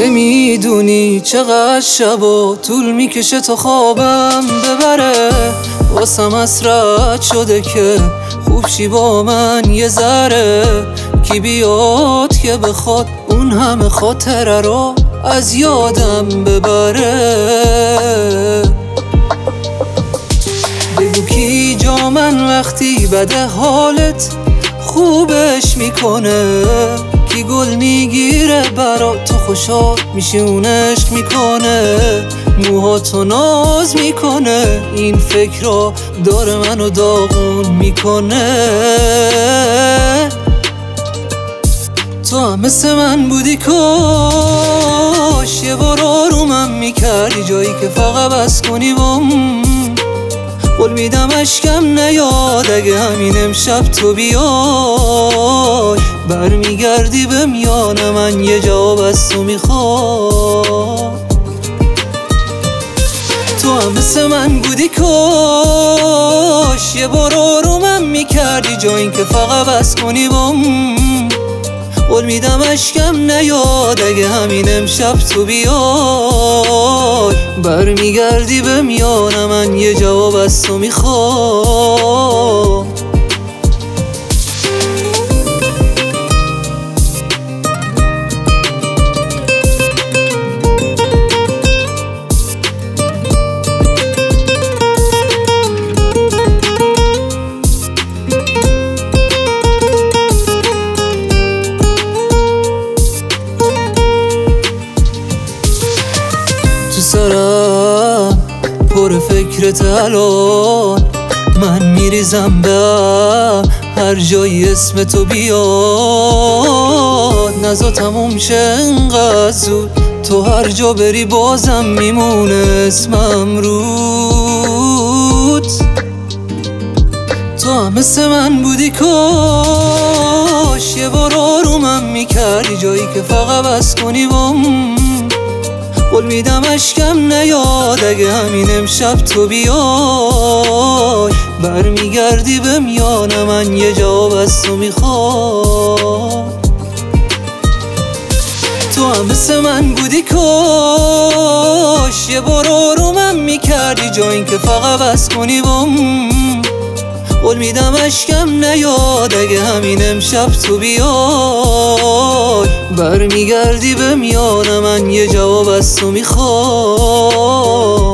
نمیدونی چقدر شبا طول میکشه تا خوابم ببره. واسم اسرت شده که خوب شی با من یه ذره. کی بیاد که بخواد اون همه خاطره رو از یادم ببره. بگو کی جا من وقتی بده حالت خوبش میکنه. کی گل میگیره برات تو خوشحال میشی اون عشق میکنه. موهاتو ناز میکنه این فکر رو داره منو داغون میکنه. تو هم مثل من بودی کاش یه بار آرومم میکردی جایی که فقط بس کنی بام. قول میدم اشکم نیاد اگه همین امشب تو بیای. برمیگردی به میان من یه جواب از تو میخوام. تو هم مثل من بودی کاش یه بار آرومم میکردی جا این که فقط بس کنی بام. قول میدم اشکم نیاد اگه همین امشب تو بیای. برمیگردی به میان من یه جواب از تو میخوام. تو سرم پر فکرت الان. من میریزم به هر جایی اسم تو بیاد. نزا تموم شه انقدر زود تو هر جا بری بازم میمونه اسمم رود. تو هم مثل من بودی کاش یه بار آرومم میکردی جایی که فقط بس کنی بام. قول میدم اشکم نیاد اگه همین امشب تو بیای. برمیگردی به میان من یه جواب از تو میخوام. تو هم مثل من بودی کاش یه بار آرومم میکردی جا این که فقط بس کنی بام. قول میدم اشکم نیاد اگه همین امشب تو بیای. برمیگردی به میان من یه جواب از تو میخوام.